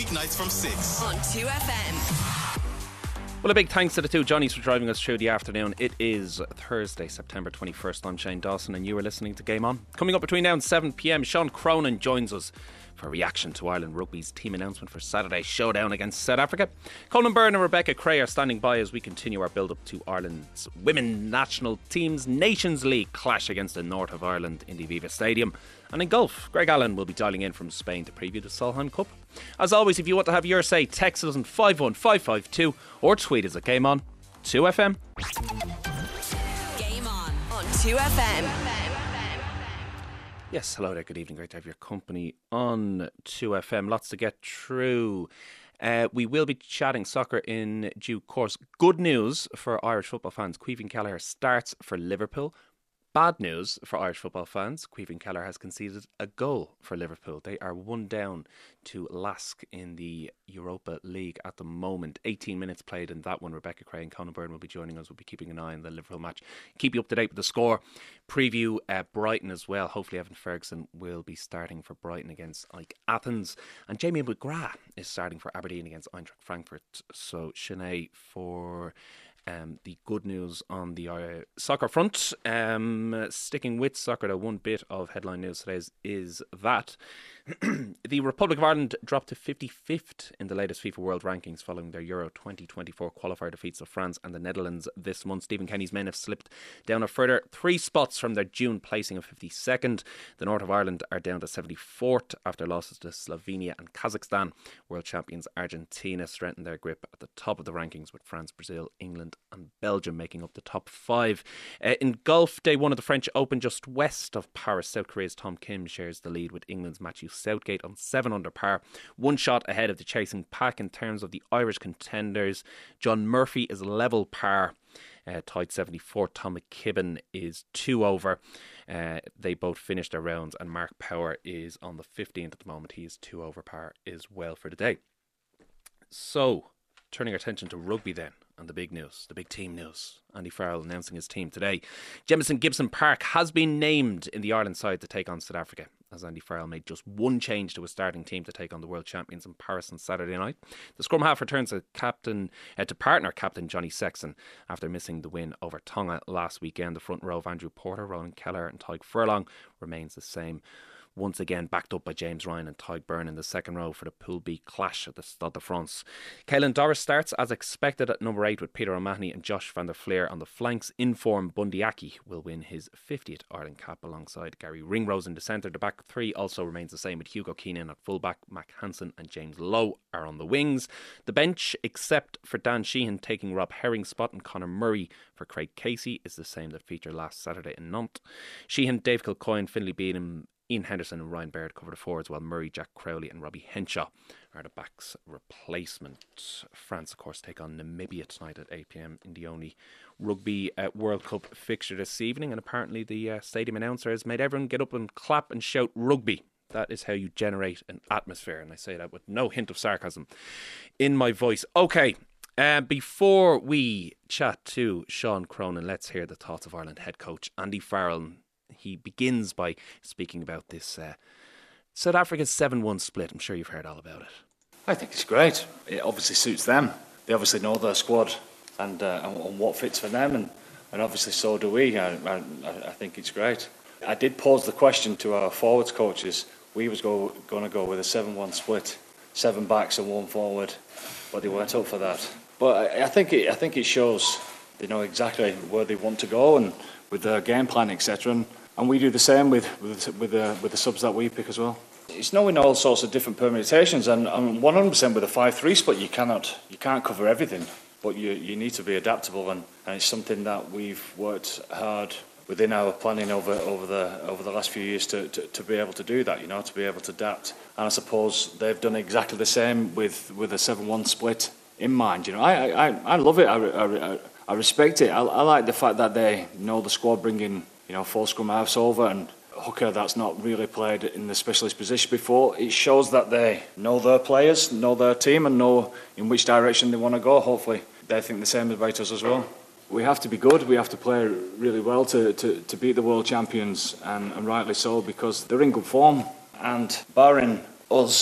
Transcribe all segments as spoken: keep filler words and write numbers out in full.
weeknights from six on two F M. Well, a big thanks to the two Johnnies for driving us through the afternoon. It is Thursday, September twenty-first. I'm Shane Dawson and you are listening to Game On. Coming up between now and seven p.m, Sean Cronin joins us for a reaction to Ireland Rugby's team announcement for Saturday's showdown against South Africa. Colin Byrne and Rebecca Cray are standing by as we continue our build-up to Ireland's women national team's Nations League clash against the North of Ireland in the Aviva Stadium. And in golf, Greg Allen will be dialing in from Spain to preview the Solheim Cup. As always, if you want to have your say, text us on five one five five two or tweet us at Game On two F M. Game On on two F M. Yes, hello there, good evening. Great to have your company on two F M. Lots to get through. Uh, we will be chatting soccer in due course. Good news for Irish football fans. Caoimhín Kelleher starts for Liverpool. Bad news for Irish football fans. Caoimhín Kelleher has conceded a goal for Liverpool. They are one down to Lask in the Europa League at the moment. eighteen minutes played in that one. Rebecca Cray and Colin Byrne will be joining us. We'll be keeping an eye on the Liverpool match. Keep you up to date with the score. Preview uh, Brighton as well. Hopefully Evan Ferguson will be starting for Brighton against Ike Athens. And Jamie McGrath is starting for Aberdeen against Eintracht Frankfurt. So Sinead for... Um, the good news on the uh, soccer front. Um, sticking with soccer, though, one bit of headline news today is, is that the Republic of Ireland dropped to fifty-fifth in the latest FIFA World Rankings following their Euro twenty twenty-four qualifier defeats of France and the Netherlands this month. Stephen Kenny's men have slipped down a further three spots from their June placing of fifty-second. The North of Ireland are down to seventy-fourth after losses to Slovenia and Kazakhstan. World champions Argentina strengthened their grip at the top of the rankings, with France, Brazil, England and Belgium making up the top five. Uh, in golf, day one of the French Open, just west of Paris, South Korea's Tom Kim shares the lead with England's Matthew Southgate on seven under par. One shot ahead of the chasing pack in terms of the Irish contenders. John Murphy is level par, uh, tied seventy-fourth. Tom McKibben is two over. Uh, they both finished their rounds, and Mark Power is on the fifteenth at the moment. He is two over par as well for the day. So, turning our attention to rugby then, and the big news, the big team news. Andy Farrell announcing his team today. Jamison Gibson Park has been named in the Ireland side to take on South Africa, as Andy Farrell made just one change to his starting team to take on the world champions in Paris on Saturday night. The scrum half returns to captain uh, to partner captain Johnny Sexton after missing the win over Tonga last weekend. The front row of Andrew Porter, Ronan Kelleher and Tyg Furlong remains the same, once again backed up by James Ryan and Tyg Byrne in the second row for the Pool B clash at the Stade de France. Caelan Doris starts as expected at number eight with Peter O'Mahony and Josh van der Fleer on the flanks. Inform Bundyaki will win his fiftieth Ireland cap alongside Gary Ringrose in the centre. The back three also remains the same with Hugo Keenan at fullback. Mac Hansen and James Lowe are on the wings. The bench, except for Dan Sheehan taking Rob Herring's spot and Conor Murray for Craig Casey, is the same that featured last Saturday in Nantes. Sheehan, Dave Kilcoyne, Finlay Beedham, Ian Henderson and Ryan Baird cover the forwards, while Murray, Jack Crowley and Robbie Henshaw are the backs replacement. France, of course, take on Namibia tonight at eight p.m. in the only Rugby uh, World Cup fixture this evening. And apparently the uh, stadium announcer has made everyone get up and clap and shout rugby. That is how you generate an atmosphere. And I say that with no hint of sarcasm in my voice. Okay, uh, before we chat to Sean Cronin, let's hear the thoughts of Ireland head coach Andy Farrell. He begins by speaking about this uh, South Africa's seven one split. I'm sure you've heard all about it. I think it's great. It obviously suits them. They obviously know their squad and, uh, and, and what fits for them, and, and obviously so do we. I, I, I think it's great. I did pose the question to our forwards coaches. We was go, going to go with a seven one split, seven backs and one forward, but they weren't up for that. But I, I think it, I think it shows they know exactly where they want to go and with their game plan, et cetera. And, And we do the same with with with the, with the subs that we pick as well. It's knowing all sorts of different permutations, and, and one hundred percent with a five three split, you cannot you can't cover everything, but you you need to be adaptable, and, and it's something that we've worked hard within our planning over over the over the last few years to, to, to be able to do that, you know, to be able to adapt. And I suppose they've done exactly the same with with a seven one split in mind. You know, I I, I love it. I, I, I respect it. I, I like the fact that they know the squad bringing, you know, four scrum halves over and hooker that's not really played in the specialist position before. It shows that they know their players, know their team, and know in which direction they want to go. Hopefully they think the same about us as well. We have to be good, we have to play really well to, to, to beat the world champions, and, and rightly so, because they're in good form. And barring us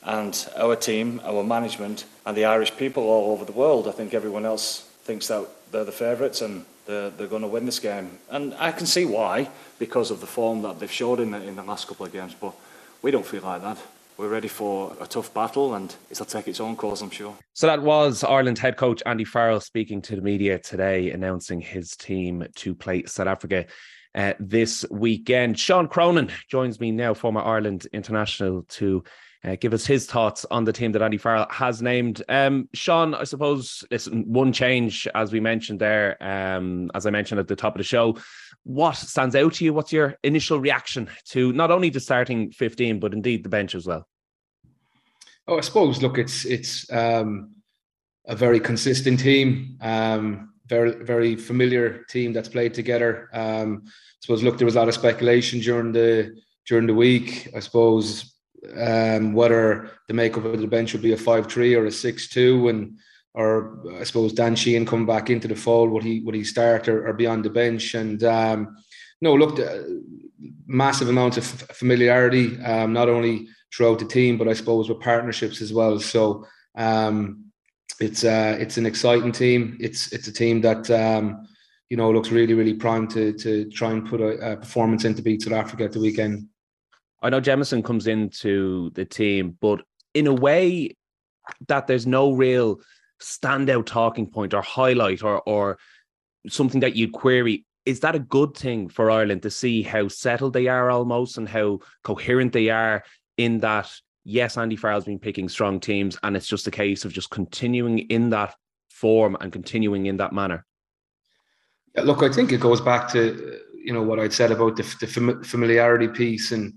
and our team, our management, and the Irish people all over the world. I think everyone else thinks that they're the favourites and they're, they're going to win this game. And I can see why, because of the form that they've showed in the, in the last couple of games. But we don't feel like that. We're ready for a tough battle, and it'll take its own course, I'm sure. So that was Ireland head coach Andy Farrell speaking to the media today, announcing his team to play South Africa uh, this weekend. Sean Cronin joins me now, former Ireland international, to uh, give us his thoughts on the team that Andy Farrell has named. Um, Sean, I suppose, listen, one change, as we mentioned there, um, as I mentioned at the top of the show. What stands out to you? What's your initial reaction to not only the starting fifteen, but indeed the bench as well? Oh, I suppose, look, it's it's um, a very consistent team, um, very very familiar team that's played together. Um, I suppose, look, there was a lot of speculation during the during the week. I suppose um, whether the makeup of the bench would be a five three or a six two, and or I suppose Dan Sheehan coming back into the fold, would he would he start or, or be on the bench? And um, no, look, uh, massive amounts of familiarity, um, not only throughout the team, but I suppose with partnerships as well. So um, it's uh, it's an exciting team. It's it's a team that um, you know looks really really primed to to try and put a, a performance in to beat South Africa at the weekend. I know Jemison comes into the team, but in a way that there's no real standout talking point or highlight or or something that you'd query. Is that a good thing for Ireland to see how settled they are almost and how coherent they are? In that, yes, Andy Farrell's been picking strong teams, and it's just a case of just continuing in that form and continuing in that manner. Yeah, look, I think it goes back to you know what I'd said about the, the familiarity piece and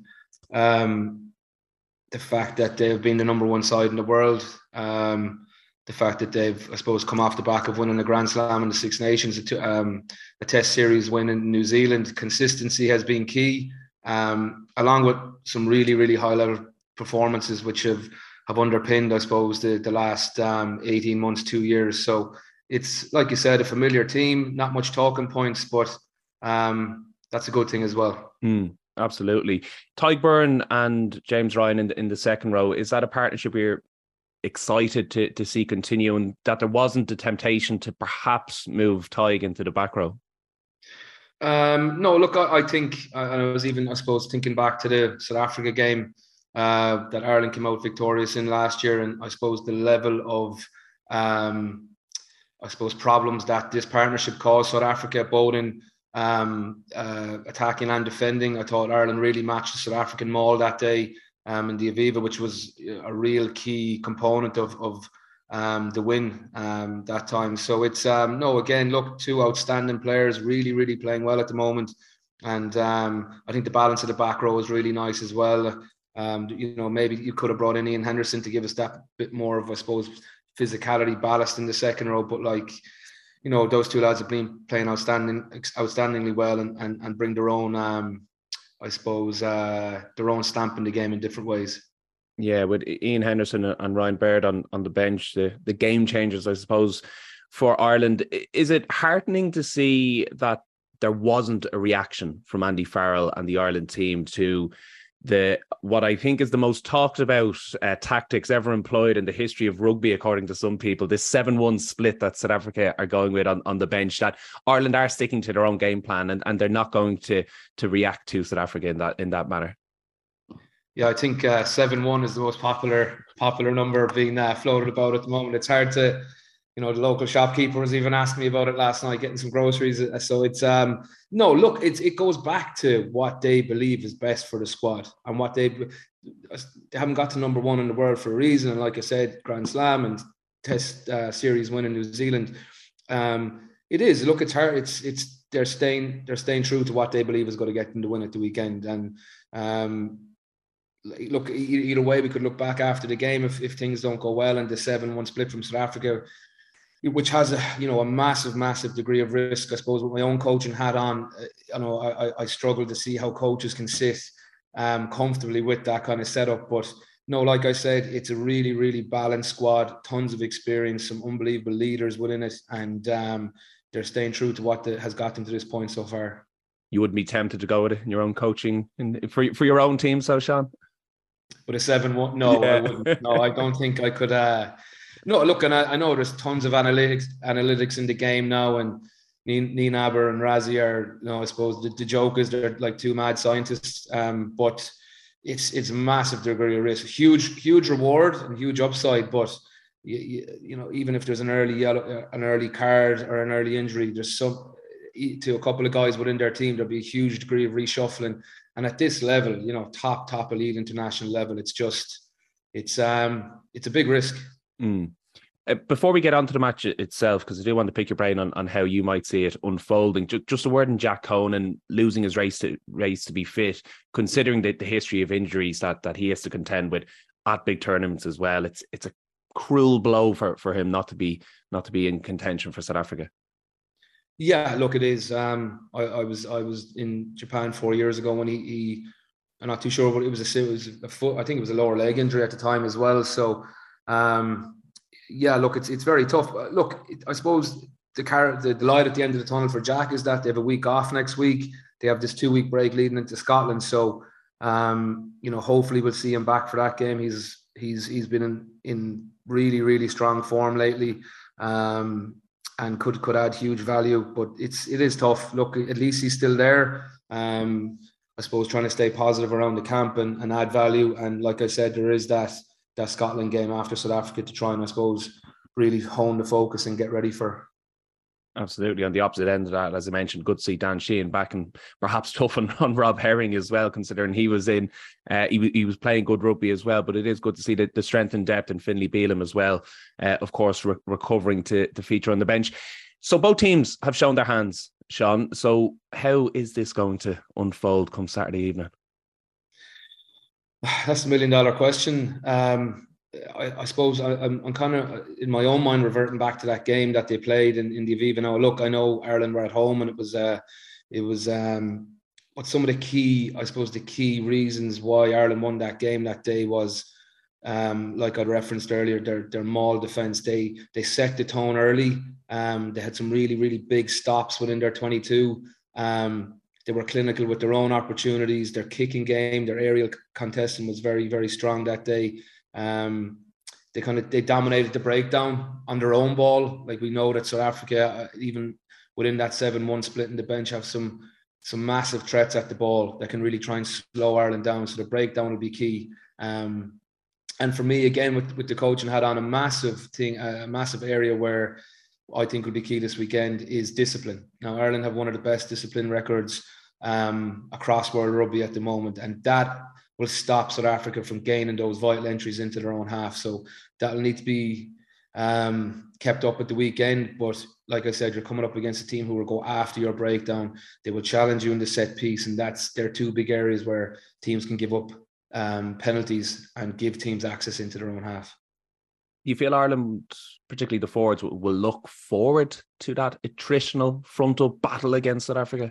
um, the fact that they've been the number one side in the world. Um, the fact that they've, I suppose, come off the back of winning a Grand Slam in the Six Nations, a, um, a Test series win in New Zealand. Consistency has been key. Um, along with some really, really high-level performances which have, have underpinned, I suppose, the, the last um, eighteen months, two years. So it's, like you said, a familiar team, not much talking points, but um, that's a good thing as well. Mm, absolutely. Tadhg Beirne and James Ryan in the, in the second row, is that a partnership we're excited to, to see continue, and that there wasn't the temptation to perhaps move Tadhg into the back row? Um, no, look, I, I think, and I was even, I suppose, thinking back to the South Africa game uh, that Ireland came out victorious in last year, and I suppose the level of, um, I suppose, problems that this partnership caused South Africa, both in um, uh, attacking and defending. I thought Ireland really matched the South African maul that day um, in the Aviva, which was a real key component of, of um the win um that time. So it's um no again look, two outstanding players, really really playing well at the moment, and um I think the balance of the back row is really nice as well. Um you know, maybe you could have brought in Ian Henderson to give us that bit more of, I suppose, physicality ballast in the second row, but like, you know, those two lads have been playing outstanding outstandingly well and and, and bring their own um I suppose uh their own stamp in the game in different ways. Yeah, with Ian Henderson and Ryan Baird on, on the bench, the, the game changers, I suppose, for Ireland. Is it heartening to see that there wasn't a reaction from Andy Farrell and the Ireland team to the what I think is the most talked about uh, tactics ever employed in the history of rugby, according to some people, this seven one split that South Africa are going with on, on the bench, that Ireland are sticking to their own game plan and, and they're not going to to react to South Africa in that in that manner? Yeah, I think uh, seven one is the most popular popular number being uh, floated about at the moment. It's hard to, you know, the local shopkeeper was even asking me about it last night, getting some groceries. So it's, um, no, look, it's, it goes back to what they believe is best for the squad and what they, they haven't got to number one in the world for a reason. And like I said, Grand Slam and Test uh, series win in New Zealand. Um, it is, look, it's hard. It's, it's, they're staying, they're staying true to what they believe is going to get them to win at the weekend. And, um, look, either way, we could look back after the game if, if things don't go well and the seven one split from South Africa, which has a, you know, a massive, massive degree of risk. I suppose with my own coaching hat on, you know, I, I struggle to see how coaches can sit um, comfortably with that kind of setup. But no, like I said, it's a really, really balanced squad, tons of experience, some unbelievable leaders within it, and um, they're staying true to what the, has got them to this point so far. You wouldn't be tempted to go with it in your own coaching in, for for your own team, so Sean? But a seven one, no, Yeah. I wouldn't. No, I don't think I could. Uh, no, look, and I, I know there's tons of analytics analytics in the game now, and Neen Aber and Razzie are, you know, I suppose the, the joke is they're like two mad scientists. Um, but it's it's a massive degree of risk, huge huge reward and huge upside. But you, you, you know, even if there's an early yellow, an early card or an early injury, there's some to a couple of guys within their team, there'll be a huge degree of reshuffling. And at this level, you know, top top elite international level, it's just it's um it's a big risk. Mm. Uh, before we get on to the match itself, because I do want to pick your brain on, on how you might see it unfolding, just, just a word on Jack Conan losing his race to race to be fit, considering the, the history of injuries that that he has to contend with at big tournaments as well. It's it's a cruel blow for, for him not to be not to be in contention for South Africa. Yeah, look, it is. Um, I, I was I was in Japan four years ago when he, he I'm not too sure, but it was a it was a foot. I think it was a lower leg injury at the time as well. So, um, yeah, look, it's it's very tough. Look, it, I suppose the car the, the light at the end of the tunnel for Jack is that they have a week off next week. They have this two week break leading into Scotland. So, um, you know, hopefully we'll see him back for that game. He's he's he's been in, in really really strong form lately. Um, and could could add huge value, but it's it is tough. Look, at least he's still there. Um, I suppose trying to stay positive around the camp and, and add value. And like I said, there is that that Scotland game after South Africa to try and, I suppose, really hone the focus and get ready for. Absolutely. On the opposite end of that, as I mentioned, good to see Dan Sheehan back and perhaps tough on, on Rob Herring as well, considering he was in, uh, he, he was playing good rugby as well. But it is good to see the, the strength and depth in Finlay Bealham as well, uh, of course, re- recovering to, to feature on the bench. So both teams have shown their hands, Sean. So how is this going to unfold come Saturday evening? That's a million dollar question. Um, I, I suppose I, I'm, I'm kind of in my own mind reverting back to that game that they played in, in the Aviva. Now, look, I know Ireland were at home, and it was uh, it was um, what some of the key, I suppose, the key reasons why Ireland won that game that day was, um, like I referenced earlier, their their maul defence. They they set the tone early. Um, they had some really really big stops within their twenty-two. Um, they were clinical with their own opportunities. Their kicking game, their aerial contesting was very very strong that day. Um, they kind of they dominated the breakdown on their own ball. Like we know that South Africa, even within that seven one split in the bench, have some some massive threats at the ball that can really try and slow Ireland down. So the breakdown will be key. Um, and for me, again, with, with the coaching hat on, a massive thing, a massive area where I think will be key this weekend is discipline. Now, Ireland have one of the best discipline records um, across world rugby at the moment, and that will stop South Africa from gaining those vital entries into their own half. So that'll need to be um, kept up at the weekend. But like I said, you're coming up against a team who will go after your breakdown. They will challenge you in the set piece, and that's their two big areas where teams can give up um, penalties and give teams access into their own half. You feel Ireland, particularly the forwards, will look forward to that attritional frontal battle against South Africa?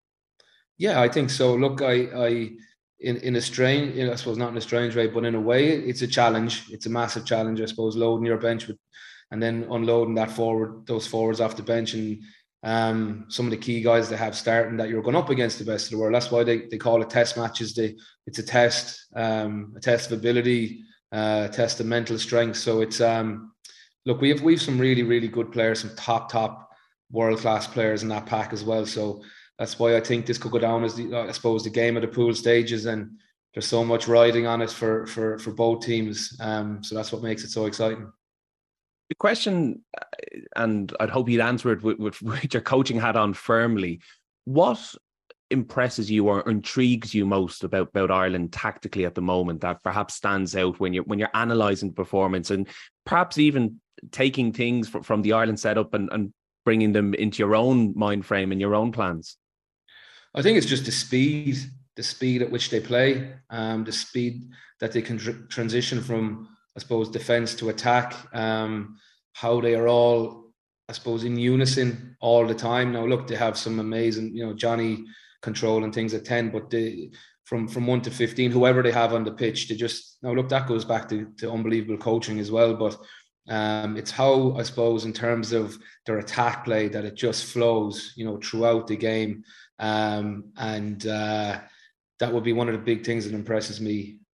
Yeah, I think so. Look, I... I In, in a strange, you know, I suppose not in a strange way, but in a way, it's a challenge. It's a massive challenge, I suppose, loading your bench with, and then unloading that forward, those forwards off the bench, and um, some of the key guys they have starting that you're going up against the best of the world. That's why they, they call it test matches. They it's a test, um, a test of ability, uh, a test of mental strength. So it's um, look, we have we have some really really good players, some top top world class players in that pack as well. So. That's why I think this could go down as the, I suppose, the game of the pool stages, and there's so much riding on it for for for both teams. Um, so that's what makes it so exciting. The question, and I'd hope you'd answer it with, with, with your coaching hat on firmly. What impresses you or intrigues you most about, about Ireland tactically at the moment that perhaps stands out when you're when you're analysing performance, and perhaps even taking things from, from the Ireland setup and, and bringing them into your own mind frame and your own plans? I think it's just the speed, the speed at which they play, um, the speed that they can tr- transition from, I suppose, defence to attack, um, how they are all, I suppose, in unison all the time. Now, look, they have some amazing, you know, Johnny control and things at ten, but they, from, from one to fifteen, whoever they have on the pitch, they just, now look, that goes back to, to unbelievable coaching as well, but um, it's how, I suppose, in terms of their attack play, that it just flows, you know, throughout the game. Um, and uh, that would be one of the big things that impresses me.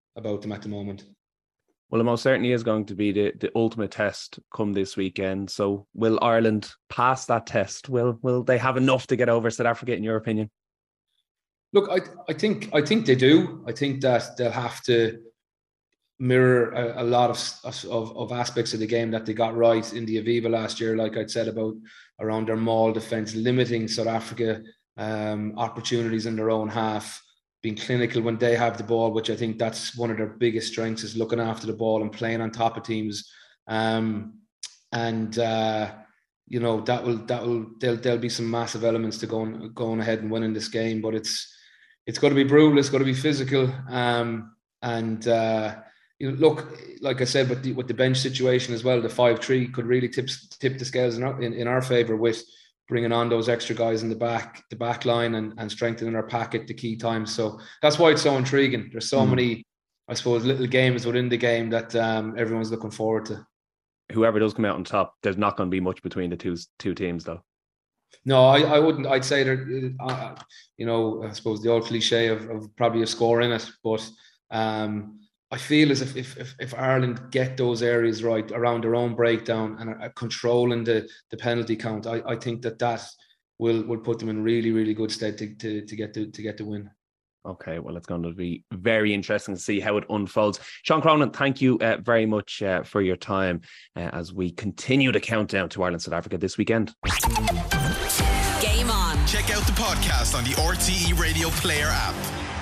about them at the moment. Well, it most certainly is going to be the, the ultimate test come this weekend. So will Ireland pass that test? Will will they have enough to get over South Africa, in your opinion? Look, I I think I think they do. I think that they'll have to mirror a, a lot of, of of aspects of the game that they got right in the Aviva last year. Like I'd said about around their maul defence, limiting South Africa um, opportunities in their own half, being clinical when they have the ball, which I think that's one of their biggest strengths, is looking after the ball and playing on top of teams. Um, and uh, you know that will that will there'll there'll be some massive elements to going going ahead and winning this game, but it's it's going to be brutal. It's going to be physical. Um, and uh, you know, look, like I said, with the with the bench situation as well, the five three could really tip tip the scales in our, in, in our favour with bringing on those extra guys in the back, the back line, and, and strengthening our packet the key times. So that's why it's so intriguing. There's so mm. many, I suppose, little games within the game that um, everyone's looking forward to. Whoever does come out on top, there's not going to be much between the two two teams, though. No, I, I wouldn't. I'd say that, uh, you know, I suppose the old cliche of, of probably a score in it, but um, I feel as if, if if if Ireland get those areas right around their own breakdown and are controlling the the penalty count, I, I think that that will will put them in really really good stead to to, to get the to get the win. Okay, well, it's going to be very interesting to see how it unfolds. Sean Cronin, thank you uh, very much uh, for your time uh, as we continue the countdown to Ireland South Africa this weekend. Game on. Check out the podcast on the R T E Radio Player app.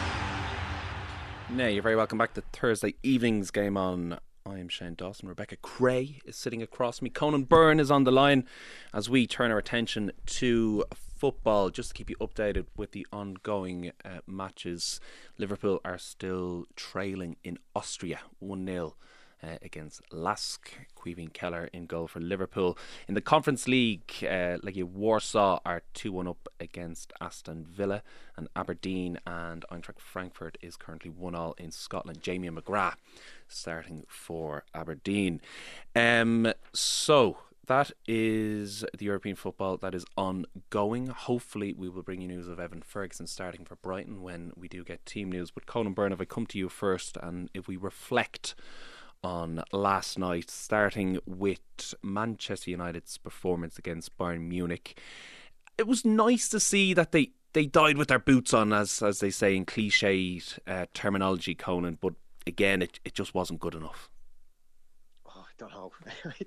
Now, you're very welcome back to Thursday evening's Game On. I am Shane Dawson. Rebecca Cray is sitting across me. Conan Byrne is on the line as we turn our attention to football. Just to keep you updated with the ongoing uh, matches, Liverpool are still trailing in Austria one nil uh, against Lask. Caoimhín Keller in goal for Liverpool. In the Conference League, uh, Legia Warsaw are two one up against Aston Villa, and Aberdeen and Eintracht Frankfurt is currently one all in Scotland. Jamie McGrath starting for Aberdeen. Um, so that is the European football that is ongoing. Hopefully we will bring you news of Evan Ferguson starting for Brighton when we do get team news. But Conan Byrne, if I come to you first, and if we reflect on last night, starting with Manchester United's performance against Bayern Munich, it was nice to see that they, they died with their boots on, as as they say in cliched uh, terminology, Conan, but again it, it just wasn't good enough. Oh, I don't know.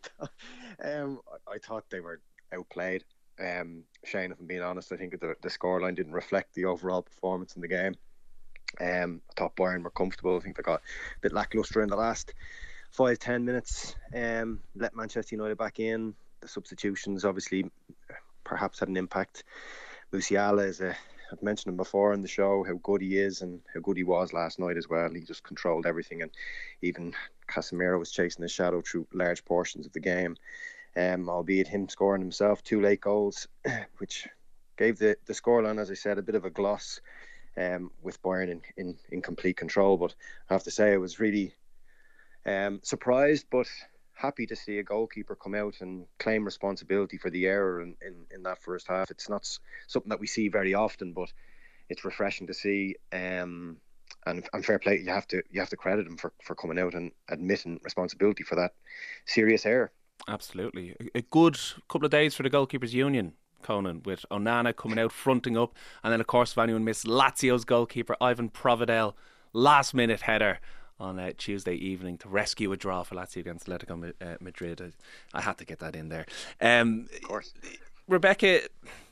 um, I, I thought they were outplayed. Um, Shane, if I'm being honest, I think the, the scoreline didn't reflect the overall performance in the game. Um, I thought Bayern were comfortable. I think they got a bit lacklustre in the last five, ten minutes. Um, let Manchester United back in. The substitutions obviously perhaps had an impact. Musiala is a, I've mentioned him before in the show, how good he is and how good he was last night as well. He just controlled everything, and even Casemiro was chasing his shadow through large portions of the game. Um, albeit him scoring himself two late goals, which gave the, the scoreline, as I said, a bit of a gloss. Um, with Bayern in, in, in complete control. But I have to say I was really um, surprised but happy to see a goalkeeper come out and claim responsibility for the error in, in, in that first half. It's not something that we see very often, but it's refreshing to see. Um, and, and fair play, you have to you have to credit him for, for coming out and admitting responsibility for that serious error. Absolutely. A good couple of days for the Goalkeepers Union, Conan, with Onana coming out, fronting up, and then of course if anyone missed, Lazio's goalkeeper Ivan Provedel, last minute header on uh, Tuesday evening to rescue a draw for Lazio against Atletico uh, Madrid. I, I had to get that in there. Um, of course. Rebecca,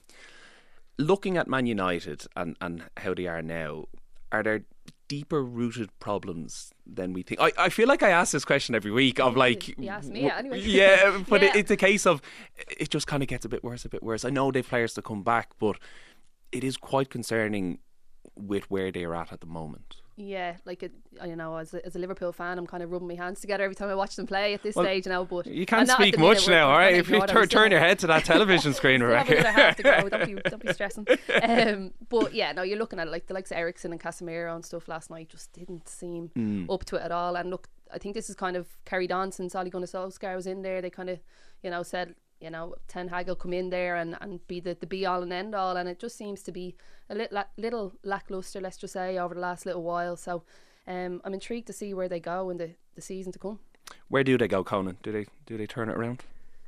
looking at Man United and, and how they are now, are there deeper rooted problems than we think? I, I feel like I ask this question every week of like, you ask me, yeah, anyway. Yeah, but yeah. It, it's a case of it just kind of gets a bit worse, a bit worse. I know they've players to come back, but it is quite concerning with where they're at at the moment. Yeah, like it, you know, as a, as a Liverpool fan, I'm kind of rubbing my hands together every time I watch them play at this well, stage, you know. But you can't speak much now, all right? If you turn, turn your head to that television screen, Rebecca. I have to go. Don't be, don't be stressing. Um, but yeah, no, you're looking at it like the likes of Eriksen and Casemiro and stuff last night just didn't seem mm. up to it at all. And look, I think this is kind of carried on since Ole Gunnar Solskjaer was in there. They kind of, you know, said, you know, Ten Hag will come in there and, and be the, the be all and end all, and it just seems to be a little, little lacklustre, let's just say, over the last little while. So um, I'm intrigued to see where they go in the, the season to come. Where do they go, Conan? Do they do they turn it around?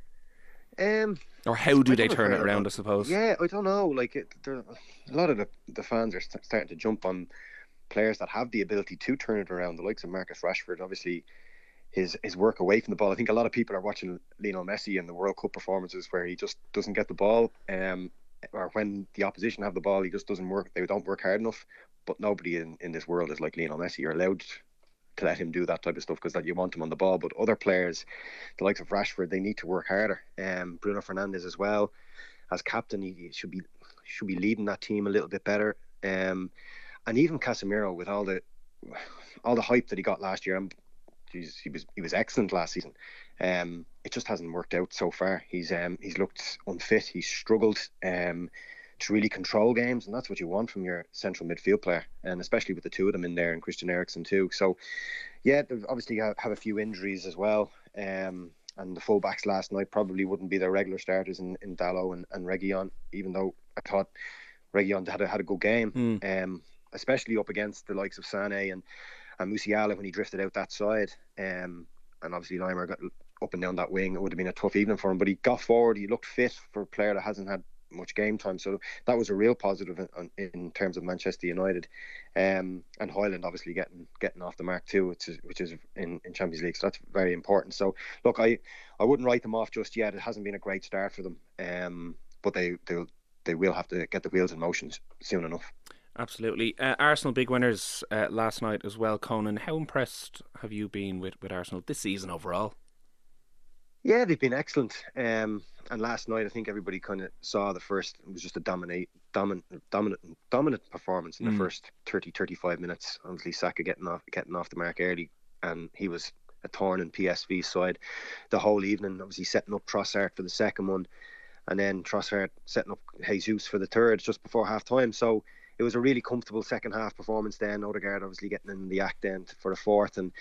Um, or how do I they don't turn know. it around, I suppose? Yeah, I don't know. Like it, there, a lot of the, the fans are st- starting to jump on players that have the ability to turn it around. The likes of Marcus Rashford, obviously, his his work away from the ball. I think a lot of people are watching Lionel Messi in the World Cup performances where he just doesn't get the ball, um, or when the opposition have the ball, he just doesn't work. They don't work hard enough. But nobody in, in this world is like Lionel Messi. You're allowed to let him do that type of stuff because that you want him on the ball. But other players, the likes of Rashford, they need to work harder. Um, Bruno Fernandes as well, as captain, he should be should be leading that team a little bit better. Um, and even Casemiro, with all the all the hype that he got last year, and geez, he was he was excellent last season. Um, it just hasn't worked out so far. He's um he's looked unfit. He's struggled um to really control games, and that's what you want from your central midfield player, and especially with the two of them in there, and Christian Eriksen too. So yeah, they obviously have, have a few injuries as well, um, and the fullbacks last night probably wouldn't be their regular starters in, in Dalot and, and Reguilon, even though I thought Reguilon had a, had a good game, mm. um, especially up against the likes of Sané and, and Musiala when he drifted out that side, um, and obviously Laimer got up and down that wing. It would have been a tough evening for him, but he got forward, he looked fit for a player that hasn't had much game time, so that was a real positive in, in terms of Manchester United, um, and Højlund obviously getting getting off the mark too, which is, which is in, in Champions League, so that's very important. So look, I, I wouldn't write them off just yet. It hasn't been a great start for them, um, but they they'll, they will have to get the wheels in motion soon enough. Absolutely. Uh, Arsenal big winners uh, last night as well, Conan. How impressed have you been with, with Arsenal this season overall? Yeah, they've been excellent. Um, and last night, I think everybody kind of saw the first, it was just a dominate, dominant, dominant, dominant performance in mm. the first thirty, thirty-five minutes. Obviously, Saka getting off, getting off the mark early, and he was a thorn in P S V's side the whole evening. Obviously, setting up Trossard for the second one, and then Trossard setting up Jesus for the third just before half time. So it was a really comfortable second half performance. Then Odegaard obviously getting in the act then for the fourth, and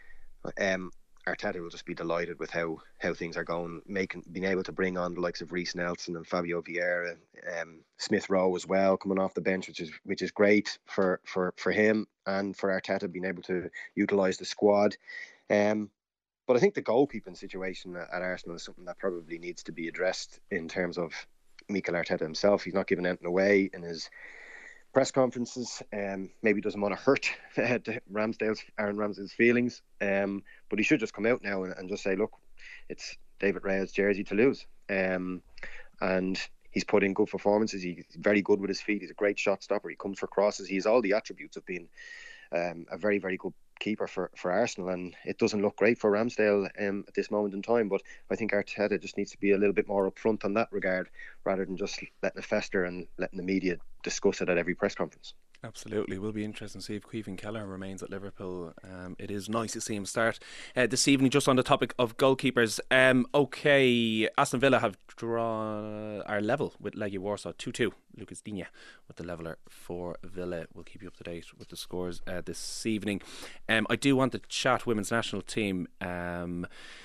um. Arteta will just be delighted with how, how things are going, making being able to bring on the likes of Reece Nelson and Fabio Vieira, um, Smith Rowe as well coming off the bench, which is which is great for, for, for him and for Arteta being able to utilise the squad. Um, but I think the goalkeeping situation at, at Arsenal is something that probably needs to be addressed in terms of Mikel Arteta himself. He's not giving anything away in his press conferences, um, maybe doesn't want to hurt uh, Ramsdale's Aaron Ramsdale's feelings, um, but he should just come out now and, and just say, look, it's David Raya's jersey to lose, um, and he's put in good performances. He's very good with his feet. He's a great shot stopper. He comes for crosses. He has all the attributes of being um, a very, very good keeper for, for Arsenal, and it doesn't look great for Ramsdale um, at this moment in time. But I think Arteta just needs to be a little bit more upfront on that regard, rather than just letting it fester and letting the media discuss it at every press conference. Absolutely. It will be interesting to see if Caoimhín Kelleher remains at Liverpool. Um, it is nice to see him start uh, this evening. Just on the topic of goalkeepers, um, okay, Aston Villa have drawn our level with Legia Warsaw two two. Lucas Digne with the leveller for Villa. We'll keep you up to date with the scores uh, this evening. Um, I do want to chat women's national team um,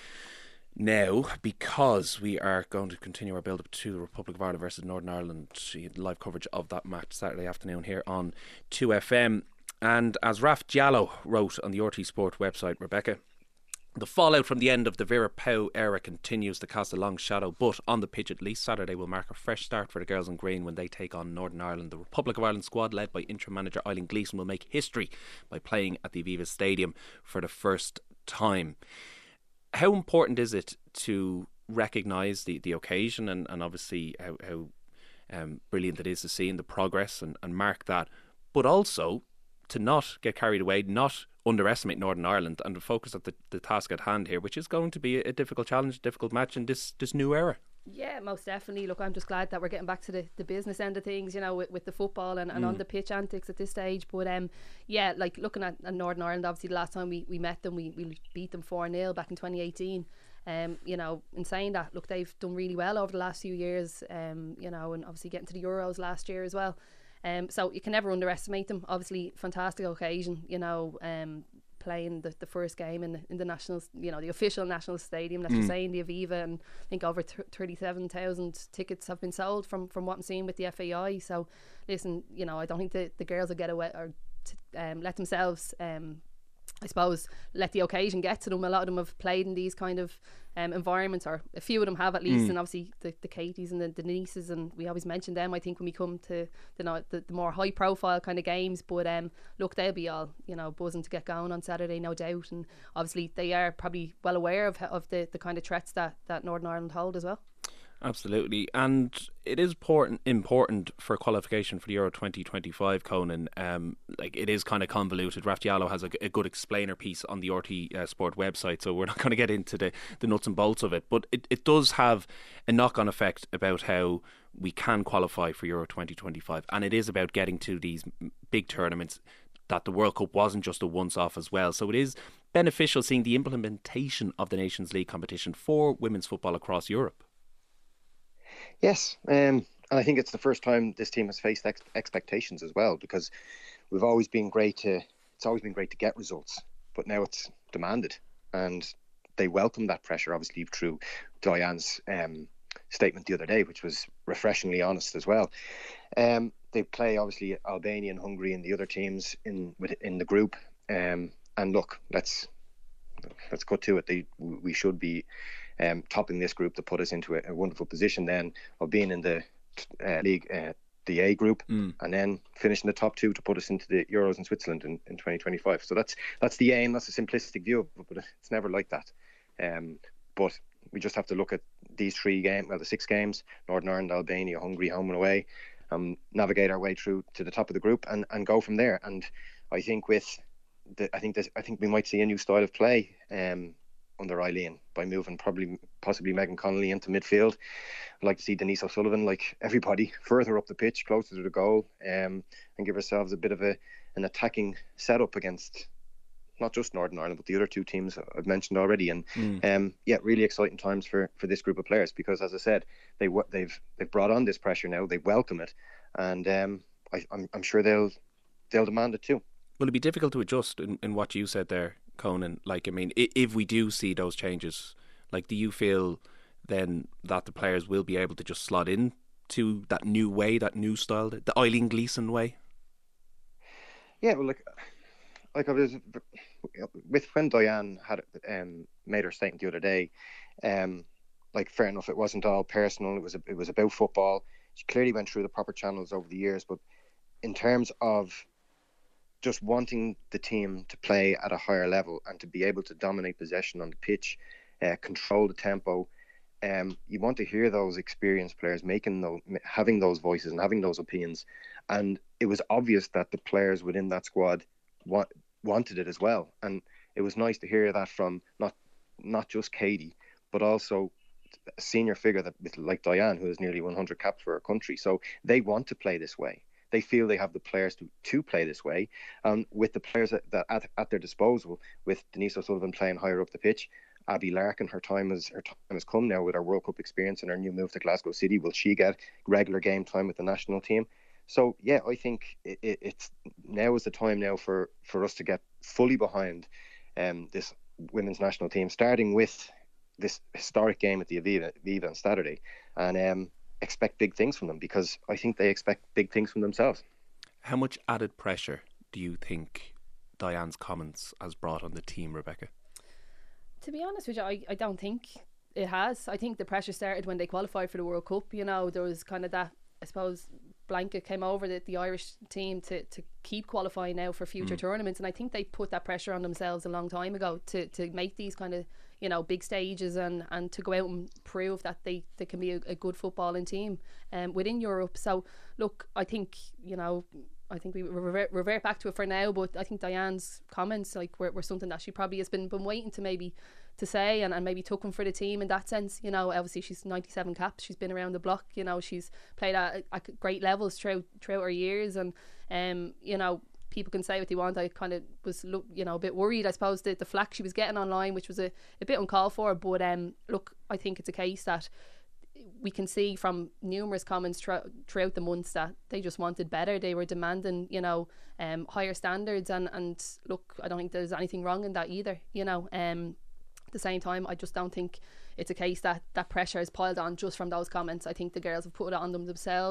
now, because we are going to continue our build up to the Republic of Ireland versus Northern Ireland. Live coverage of that match Saturday afternoon here on two F M. And as Raf Diallo wrote on the R T Sport website, Rebecca, the fallout from the end of the Vera Pauw era continues to cast a long shadow, but on the pitch at least, Saturday will mark a fresh start for the girls in green when they take on Northern Ireland. The Republic of Ireland squad, led by interim manager Eileen Gleeson, will make history by playing at the Aviva Stadium for the first time. How important is it to recognise the, the occasion and, and obviously how, how um, brilliant it is to see in the progress and, and mark that, but also to not get carried away, not underestimate Northern Ireland, and to focus on the, the task at hand here, which is going to be a difficult challenge, a difficult match in this, this new era. Yeah, most definitely. Look, I'm just glad that we're getting back to the, the business end of things, you know, with, with the football and, and mm. on the pitch antics at this stage. But um, yeah, like looking at, at Northern Ireland, obviously the last time we, we met them, we, we beat them four nil back in twenty eighteen. Um, you know, in saying that, look, they've done really well over the last few years, um, you know, and obviously getting to the Euros last year as well. Um, so you can never underestimate them. Obviously, fantastic occasion, you know, um, playing the, the first game in the, in the national, you know, the official national stadium, let's mm. just say, in the Aviva, and I think over thirty-seven thousand tickets have been sold from, from what I'm seeing with the F A I. So listen, you know, I don't think the, the girls will get away or to um, let themselves, um, I suppose, let the occasion get to them. A lot of them have played in these kind of um, environments, or a few of them have at least, mm. and obviously the, the Katies and the, the Denises, and we always mention them, I think, when we come to the, the, the more high profile kind of games. But um, look, they'll be all, you know, buzzing to get going on Saturday, no doubt, and obviously they are probably well aware of of the, the kind of threats that, that Northern Ireland hold as well. Absolutely, and it is important important for qualification for the Euro twenty twenty-five, Conan. Um, like, it is kind of convoluted. Raf Diallo has a, a good explainer piece on the R T uh, Sport website, so we're not going to get into the, the nuts and bolts of it, but it, it does have a knock-on effect about how we can qualify for Euro twenty twenty-five, and it is about getting to these big tournaments, that the World Cup wasn't just a once-off as well. So it is beneficial seeing the implementation of the Nations League competition for women's football across Europe. Yes, um, and I think it's the first time this team has faced ex- expectations as well, because we've always been great to, it's always been great to get results, but now it's demanded, and they welcome that pressure, obviously, through Diane's um, statement the other day, which was refreshingly honest as well. Um, they play, obviously, Albania and Hungary and the other teams in in the group, um, and look, let's let's cut to it. They, we should be Um, topping this group to put us into a, a wonderful position then of being in the uh, league, uh, the A group, mm. and then finishing the top two to put us into the Euros in Switzerland in, in twenty twenty-five. So that's that's the aim. That's a simplistic view of it, but it's never like that. Um, but we just have to look at these three games, well, the six games: Northern Ireland, Albania, Hungary, home and away. Um, navigate our way through to the top of the group and, and go from there. And I think with the, I think this, I think we might see a new style of play Um, under Eileen by moving probably possibly Megan Connolly into midfield. I'd like to see Denise O'Sullivan, like everybody, further up the pitch, closer to the goal, um, and give ourselves a bit of a an attacking setup against not just Northern Ireland but the other two teams I've mentioned already. And mm. um, yeah, really exciting times for, for this group of players, because as I said, they they've they've brought on this pressure now. They welcome it, and um, I, I'm I'm sure they'll they'll demand it too. Will it be difficult to adjust in, in what you said there, Conan? Like, I mean, if we do see those changes, like, do you feel then that the players will be able to just slot in to that new way, that new style, the Eileen Gleeson way? Yeah, well, like, like I was with when Diane had um, made her statement the other day. Um, like, fair enough, it wasn't all personal. It was it was about football. She clearly went through the proper channels over the years, but in terms of just wanting the team to play at a higher level and to be able to dominate possession on the pitch, uh, control the tempo. Um, you want to hear those experienced players making those, having those voices and having those opinions. And it was obvious that the players within that squad wa- wanted it as well. And it was nice to hear that from not not just Katie, but also a senior figure that like Diane, who has nearly one hundred caps for her country. So they want to play this way. They feel they have the players to, to play this way. Um, with the players that, that at, at their disposal, with Denise O'Sullivan playing higher up the pitch, Abby Larkin, her time has her time has come now with her World Cup experience and her new move to Glasgow City. Will she get regular game time with the national team? So yeah, I think it, it, it's now is the time now for, for us to get fully behind um, this women's national team, starting with this historic game at the Aviva, Aviva on Saturday, and um, expect big things from them, because I think they expect big things from themselves. How much added pressure do you think Diane's comments has brought on the team, Rebecca? To be honest with you, I, I don't think it has. I think the pressure started when they qualified for the World Cup. You know, there was kind of that, I suppose, blanket came over the, the Irish team to, to keep qualifying now for future mm. tournaments, and I think they put that pressure on themselves a long time ago to, to make these kind of, you know, big stages and, and to go out and prove that they, they can be a, a good footballing team um, within Europe. So look, I think, you know, I think we revert, revert back to it for now, but I think Diane's comments like were, were something that she probably has been, been waiting to maybe to say and, and maybe took them for the team in that sense. You know, obviously she's ninety-seven caps, she's been around the block, you know, she's played at, at great levels throughout, throughout her years, and um, you know, people can say what they want. I kind of was, look, you know, a bit worried, I suppose, the, the flack she was getting online, which was a, a bit uncalled for. But um, look, I think it's a case that we can see from numerous comments tr- throughout the months that they just wanted better. They were demanding, you know, um, higher standards. And, and look, I don't think there's anything wrong in that either, you know. Um, at the same time, I just don't think it's a case that that pressure is piled on just from those comments. I think the girls have put it on them themselves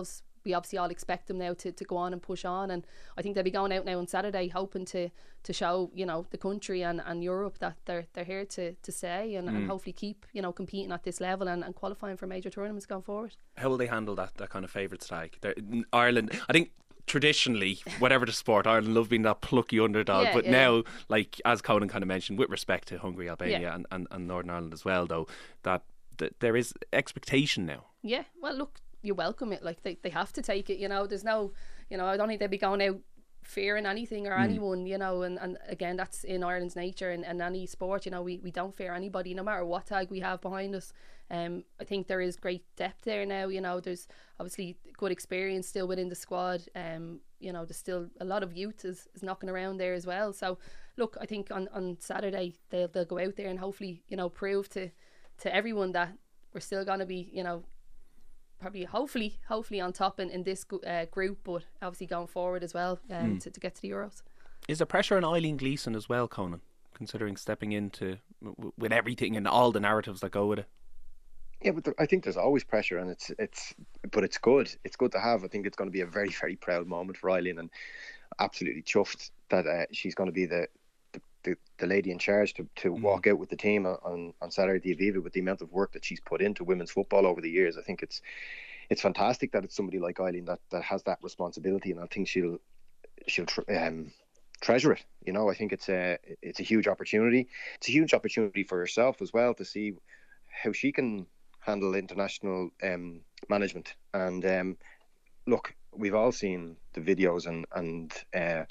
we obviously all expect them now to, to go on and push on, and I think they'll be going out now on Saturday hoping to to show, you know, the country and, and Europe that they're they're here to, to stay and, mm. and hopefully keep, you know, competing at this level and, and qualifying for major tournaments going forward. How will they handle that that kind of favourites tag? They're, Ireland, I think traditionally, whatever the sport, Ireland love being that plucky underdog, yeah, but yeah. now, like as Conan kind of mentioned, with respect to Hungary, Albania yeah. and, and, and Northern Ireland as well, though, that, that there is expectation now. Yeah, well look, you welcome it, like they, they have to take it, you know, there's no, you know, I don't think they'd be going out fearing anything or mm. anyone, you know, and, and again that's in Ireland's nature and, and any sport, you know, we, we don't fear anybody no matter what tag we have behind us. um, I think there is great depth there now, you know, there's obviously good experience still within the squad, um, you know, there's still a lot of youth is, is knocking around there as well, so look, I think on, on Saturday they'll, they'll go out there and hopefully, you know, prove to, to everyone that we're still going to be, you know, probably hopefully hopefully on top in, in this uh, group, but obviously going forward as well um, mm. to, to get to the Euros. Is there pressure on Eileen Gleeson as well, Conan, considering stepping into w- with everything and all the narratives that go with it? Yeah, but there, I think there's always pressure, and it's it's but it's good it's good to have. I think it's going to be a very, very proud moment for Eileen, and absolutely chuffed that uh, she's going to be the the, the, the lady in charge to, to mm. walk out with the team on, on Saturday at the Aviva with the amount of work that she's put into women's football over the years. I think it's it's fantastic that it's somebody like Eileen that, that has that responsibility, and I think she'll she'll tr- um, treasure it. You know, I think it's a it's a huge opportunity. It's a huge opportunity for herself as well to see how she can handle international um, management. And um, look, we've all seen the videos and and uh,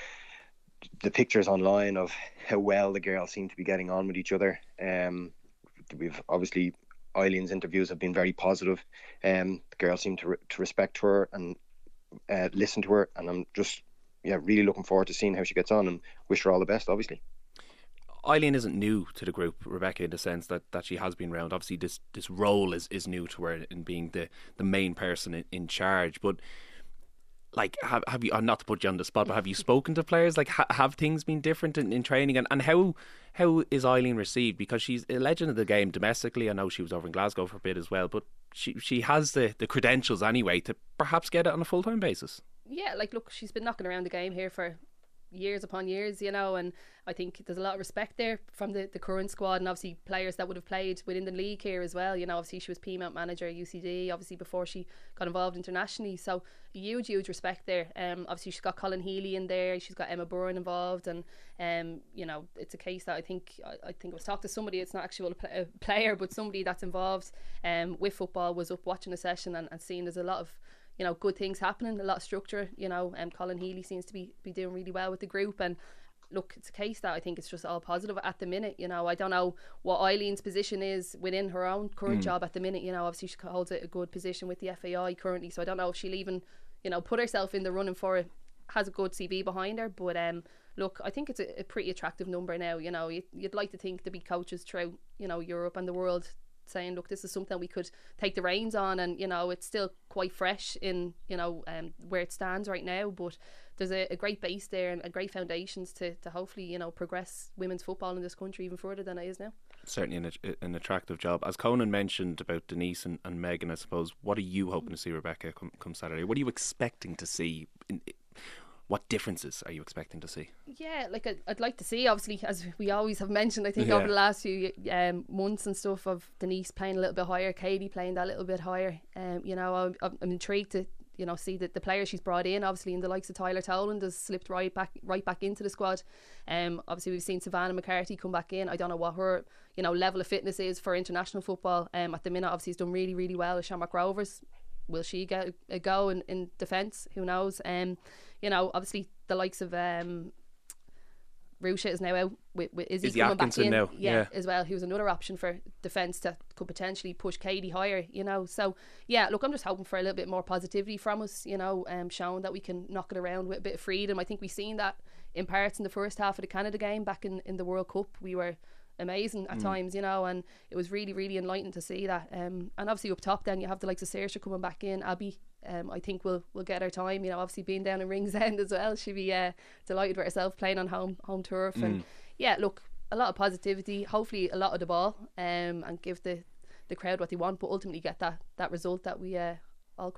the pictures online of how well the girls seem to be getting on with each other. Um, we've obviously Eileen's interviews have been very positive. Um, the girls seem to re- to respect her and uh, listen to her, and I'm just yeah really looking forward to seeing how she gets on and wish her all the best, obviously. Eileen isn't new to the group, Rebecca, in the sense that, that she has been around. Obviously this, this role is, is new to her in being the, the main person in, in charge, but like have have you, not to put you on the spot, but have you spoken to players? Like ha, have things been different in, in training, and, and how how is Eileen received? Because she's a legend of the game domestically. I know she was over in Glasgow for a bit as well, but she she has the, the credentials anyway to perhaps get it on a full-time basis. Yeah, like look, she's been knocking around the game here for years upon years, you know, and I think there's a lot of respect there from the, the current squad, and obviously players that would have played within the league here as well. You know, obviously she was P M O T manager at U C D, obviously before she got involved internationally, so huge huge respect there. Um, obviously she's got Colin Healy in there, she's got Emma Byrne involved, and um, you know, it's a case that I think I, I think I was talking to somebody, it's not actually a player, but somebody that's involved um with football was up watching a session and, and seeing there's a lot of, you know, good things happening, a lot of structure, you know, and um, Colin Healy seems to be, be doing really well with the group, and look, it's a case that I think it's just all positive at the minute. You know, I don't know what Eileen's position is within her own current mm. job at the minute. You know, obviously she holds a good position with the F A I currently, so I don't know if she'll even, you know, put herself in the running for it. Has a good C V behind her, but um, look, I think it's a, a pretty attractive number now. You know, you'd, you'd like to think there'd be coaches throughout, you know, Europe and the world saying, look, this is something we could take the reins on, and you know, it's still quite fresh in, you know, um, where it stands right now, but there's a, a great base there and a great foundations to, to hopefully, you know, progress women's football in this country even further than it is now. Certainly an, an attractive job. As Conan mentioned about Denise and, and Megan, I suppose, what are you hoping to see, Rebecca, come, come Saturday? What are you expecting to see? In, what differences are you expecting to see? Yeah, like I'd, I'd like to see, obviously, as we always have mentioned, I think yeah. over the last few um, months and stuff, of Denise playing a little bit higher, Katie playing that little bit higher. Um, you know, I'm, I'm intrigued to, you know, see that the players she's brought in, obviously, in the likes of Tyler Toland has slipped right back right back into the squad. Um, obviously we've seen Savannah McCarthy come back in. I don't know what her, you know, level of fitness is for international football. Um, at the minute, obviously, he's done really, really well with Shamrock Rovers. Will she get a go in, in defence? Who knows? Um, you know, obviously the likes of um, Rusha is now out with, with Izzy, Izzy coming Atkinson back in now. Yeah, yeah, as well, who's another option for defence that could potentially push Katie higher, you know. So yeah, look, I'm just hoping for a little bit more positivity from us, you know, um, showing that we can knock it around with a bit of freedom. I think we've seen that in parts in the first half of the Canada game back in, in the World Cup. We were amazing at mm. times, you know, and it was really, really enlightening to see that. Um, and obviously up top then you have the likes of Saoirse coming back in. Abby, um, I think will will get her time, you know, obviously being down in Ringsend as well, she'd be uh, delighted with herself playing on home home turf. Mm. And yeah, look, a lot of positivity, hopefully a lot of the ball, um, and give the, the crowd what they want, but ultimately get that, that result that we uh, all crave.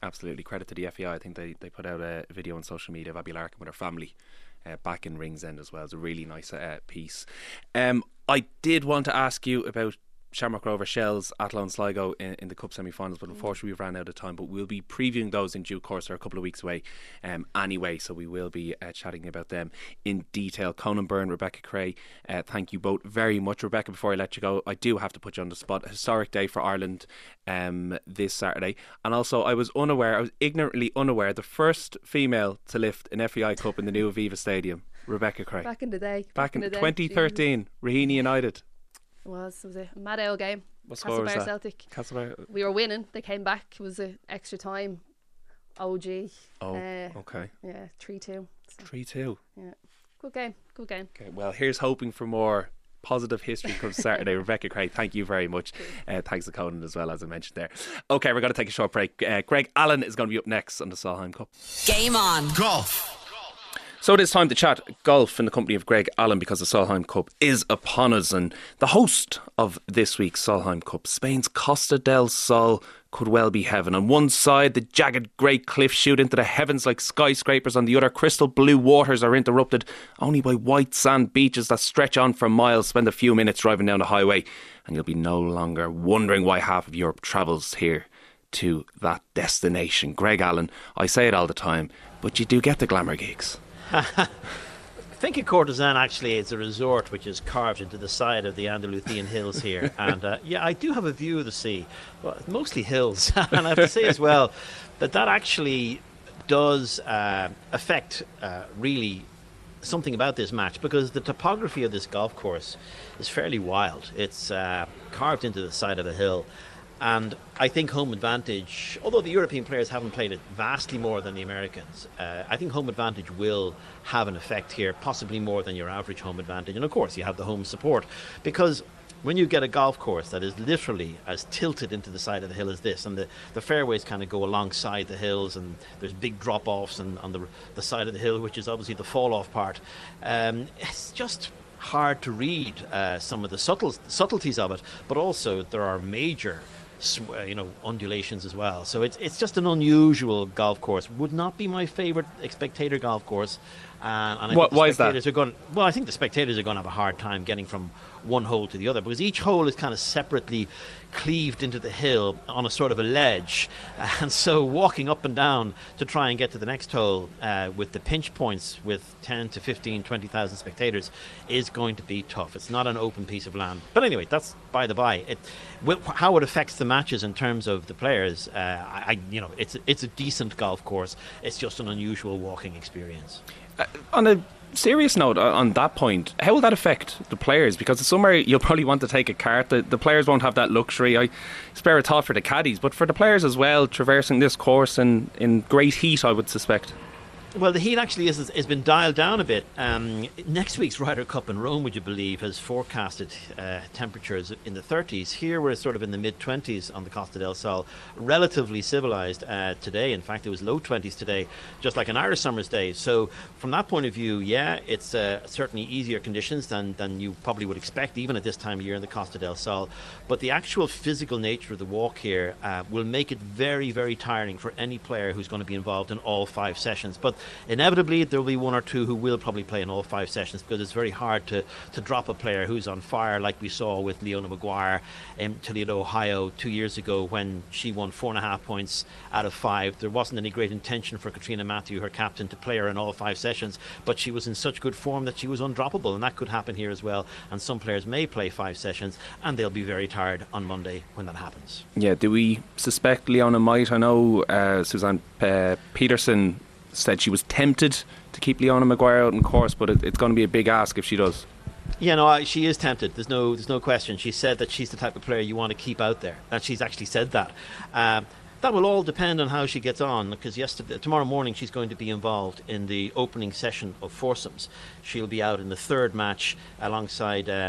Absolutely. Credit to the F A I. I think they, they put out a video on social media of Abby Larkin with her family uh, back in Ringsend as well. It's a really nice uh, piece. Um, I did want to ask you about Shamrock Rovers Shells, Athlone Sligo in, in the Cup semi-finals, but unfortunately we've ran out of time. But we'll be previewing those in due course. They're a couple of weeks away um, anyway, so we will be uh, chatting about them in detail. Conan Byrne, Rebecca Cray, uh, thank you both very much. Rebecca, before I let you go, I do have to put you on the spot. A historic day for Ireland um, this Saturday, and also I was unaware, I was ignorantly unaware, the first female to lift an F A I Cup in the new Aviva Stadium, Rebecca Cray. Back in the day. Back, Back in, in the day. twenty thirteen, Raheny United. It was, it was a mad ale game. What score was that? Celtic. Castlebar. We were winning. They came back. It was a extra time. O G. Oh, uh, okay. Yeah, three two. three two. Yeah. Good game. Good game. Okay, well, here's hoping for more positive history comes Saturday. Rebecca Cray, thank you very much. Uh, thanks to Conan as well, as I mentioned there. Okay, we're going to take a short break. Uh, Greg Allen is going to be up next on the Solheim Cup. Game on. Golf. So it is time to chat golf in the company of Greg Allen, because the Solheim Cup is upon us, and the host of this week's Solheim Cup, Spain's Costa del Sol, could well be heaven. On one side, the jagged grey cliffs shoot into the heavens like skyscrapers. On the other, crystal blue waters are interrupted only by white sand beaches that stretch on for miles. Spend a few minutes driving down the highway and you'll be no longer wondering why half of Europe travels here to that destination. Greg Allen, I say it all the time, but you do get the glamour gigs. Finca Courtesan actually is a resort which is carved into the side of the Andalusian hills here, and uh, yeah, I do have a view of the sea, well, mostly hills. And I have to say as well that that actually does uh, affect uh, really something about this match, because the topography of this golf course is fairly wild. It's uh, carved into the side of a hill. And I think home advantage, although the European players haven't played it vastly more than the Americans, uh, I think home advantage will have an effect here, possibly more than your average home advantage. And of course, you have the home support, because when you get a golf course that is literally as tilted into the side of the hill as this, and the, the fairways kind of go alongside the hills, and there's big drop-offs and, on the, the side of the hill, which is obviously the fall-off part, um, it's just hard to read uh, some of the subtle, subtleties of it, but also there are major you know, undulations as well. So it's it's just an unusual golf course. Would not be my favourite spectator golf course. Uh, and I what, think why is that? Are going, well, I think the spectators are going to have a hard time getting from one hole to the other, because each hole is kind of separately cleaved into the hill on a sort of a ledge, and so walking up and down to try and get to the next hole uh, with the pinch points with ten to fifteen, twenty thousand spectators is going to be tough. It's not an open piece of land. But anyway, that's by the by. It, how it affects the matches in terms of the players, uh, I, I, you know, it's it's a decent golf course. It's just an unusual walking experience. Uh, on a serious note, uh, on that point, how will that affect the players? Because it's somewhere you'll probably want to take a cart. The, the players won't have that luxury. I spare a thought for the caddies, but for the players as well, traversing this course in, in great heat, I would suspect. Well, the heat actually is, has been dialed down a bit. Um, next week's Ryder Cup in Rome, would you believe, has forecasted uh, temperatures in the thirties. Here we're sort of in the mid-twenties on the Costa del Sol. Relatively civilised uh, today. In fact, it was low twenties today, just like an Irish summer's day. So from that point of view, yeah, it's uh, certainly easier conditions than, than you probably would expect, even at this time of year in the Costa del Sol. But the actual physical nature of the walk here uh, will make it very, very tiring for any player who's going to be involved in all five sessions. But inevitably there will be one or two who will probably play in all five sessions, because it's very hard to, to drop a player who's on fire, like we saw with Leona Maguire in Toledo, Ohio two years ago, when she won four and a half points out of five. There wasn't any great intention for Katrina Matthew, her captain, to play her in all five sessions, but she was in such good form that she was undroppable, and that could happen here as well. And some players may play five sessions and they'll be very tired on Monday when that happens. Yeah, do we suspect Leona might? I know uh, Suzanne uh, Peterson said she was tempted to keep Leona Maguire out in course, but it, it's going to be a big ask if she does. Yeah, no, I, she is tempted. There's no, there's no question. She said that she's the type of player you want to keep out there, and she's actually said that. Um, that will all depend on how she gets on, because yesterday, tomorrow morning she's going to be involved in the opening session of foursomes. She'll be out in the third match alongside um,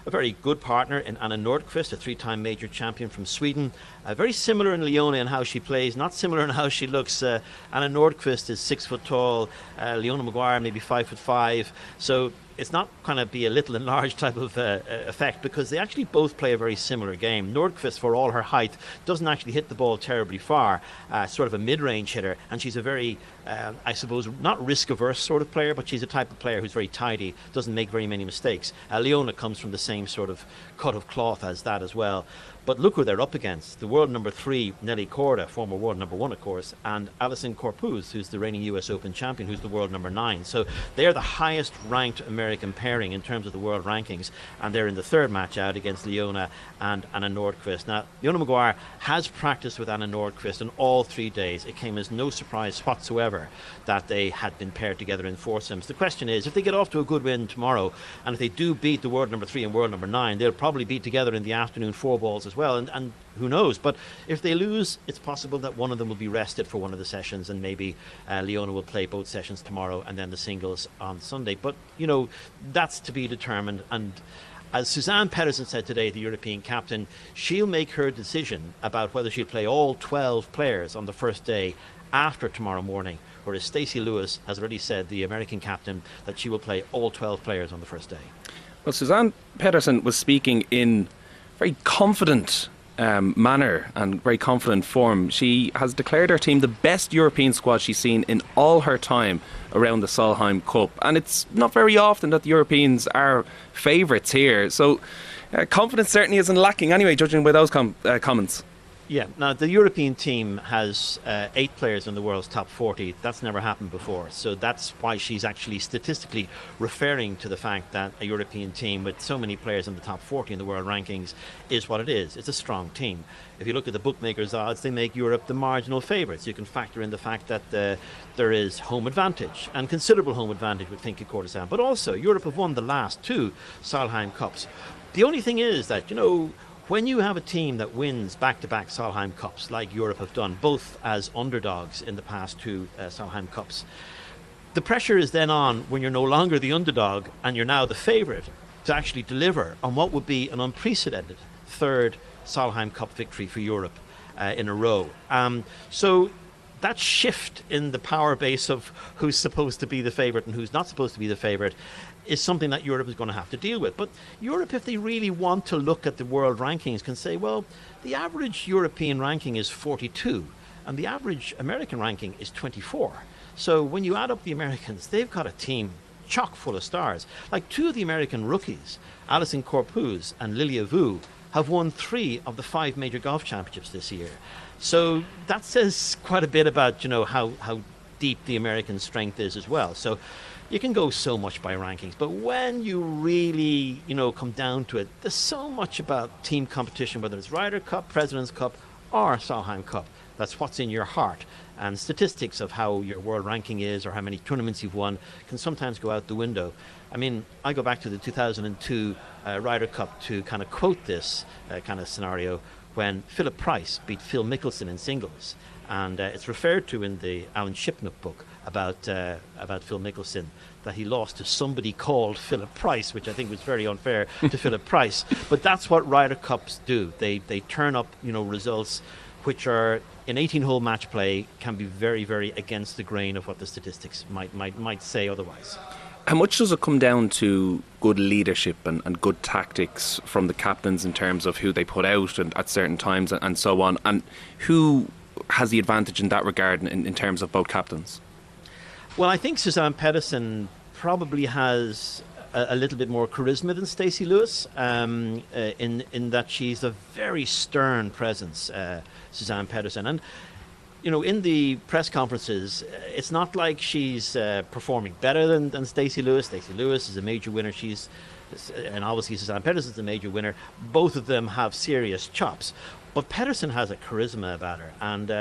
a very good partner in Anna Nordqvist, a three-time major champion from Sweden. Uh, very similar in Leona in how she plays, not similar in how she looks. Uh, Anna Nordqvist is six foot tall, uh, Leona Maguire maybe five foot five. So it's not kind of be a little and large type of uh, effect, because they actually both play a very similar game. Nordqvist, for all her height, doesn't actually hit the ball terribly far, uh, sort of a mid-range hitter, and she's a very, uh, I suppose, not risk-averse sort of player, but she's a type of player who's very tidy, doesn't make very many mistakes. Uh, Leona comes from the same sort of cut of cloth as that as well. But look who they're up against. The world number three, Nelly Korda, former world number one, of course, and Alison Corpuz, who's the reigning U S Open champion, who's the world number nine. So they're the highest ranked American pairing in terms of the world rankings, and they're in the third match out against Leona and Anna Nordqvist. Now, Leona Maguire has practiced with Anna Nordqvist on all three days. It came as no surprise whatsoever that they had been paired together in foursomes. The question is, if they get off to a good win tomorrow, and if they do beat the world number three and world number nine, they'll probably be together in the afternoon four balls as well, and, and who knows. But if they lose, it's possible that one of them will be rested for one of the sessions, and maybe uh, Leona will play both sessions tomorrow and then the singles on Sunday. But, you know, that's to be determined. And as Suzanne Pettersen said today, the European captain, she'll make her decision about whether she'll play all twelve players on the first day after tomorrow morning, whereas Stacey Lewis has already said, the American captain, that she will play all twelve players on the first day. Well, Suzanne Pettersen was speaking in very confident um, manner and very confident form. She has declared her team the best European squad she's seen in all her time around the Solheim Cup, and it's not very often that the Europeans are favourites here, so uh, confidence certainly isn't lacking anyway, judging by those com- uh, comments. Yeah, now the European team has uh, eight players in the world's top forty. That's never happened before. So that's why she's actually statistically referring to the fact that a European team with so many players in the top forty in the world rankings is what it is. It's a strong team. If you look at the bookmakers' odds, they make Europe the marginal favourites. You can factor in the fact that uh, there is home advantage, and considerable home advantage with Finke Kortesan. But also, Europe have won the last two Solheim Cups. The only thing is that, you know, when you have a team that wins back-to-back Solheim Cups, like Europe have done, both as underdogs in the past two uh, Solheim Cups, the pressure is then on, when you're no longer the underdog and you're now the favourite, to actually deliver on what would be an unprecedented third Solheim Cup victory for Europe uh, in a row. Um, so that shift in the power base of who's supposed to be the favourite and who's not supposed to be the favourite is something that Europe is going to have to deal with. But Europe, if they really want to look at the world rankings, can say, well, the average European ranking is forty-two and the average American ranking is twenty-four. So when you add up the Americans, they've got a team chock full of stars. Like two of the American rookies, Alison Corpuz and Lilia Vu, have won three of the five major golf championships this year. So that says quite a bit about, you know, how, how deep the American strength is as well. So you can go so much by rankings, but when you really, you know, come down to it, there's so much about team competition, whether it's Ryder Cup, President's Cup, or Solheim Cup. That's what's in your heart. And statistics of how your world ranking is or how many tournaments you've won can sometimes go out the window. I mean, I go back to the two thousand two uh, Ryder Cup to kind of quote this uh, kind of scenario, when Philip Price beat Phil Mickelson in singles. And uh, it's referred to in the Alan Shipnuck book about uh, about Phil Mickelson, that he lost to somebody called Philip Price, which I think was very unfair to Philip Price. But that's what Ryder Cups do. They they turn up, you know, results which are in eighteen-hole match play can be very, very against the grain of what the statistics might might might say otherwise. How much does it come down to good leadership and, and good tactics from the captains in terms of who they put out and at certain times and, and so on, and who has the advantage in that regard in, in terms of both captains? Well, I think Suzanne Pettersen probably has a, a little bit more charisma than Stacey Lewis, um, uh, in in that she's a very stern presence, uh, Suzanne Pettersen. And you know, in the press conferences, it's not like she's uh, performing better than, than Stacey Lewis. Stacey Lewis is a major winner. She's, and obviously Suzanne Pettersen is a major winner. Both of them have serious chops. But Pettersen has a charisma about her, and uh,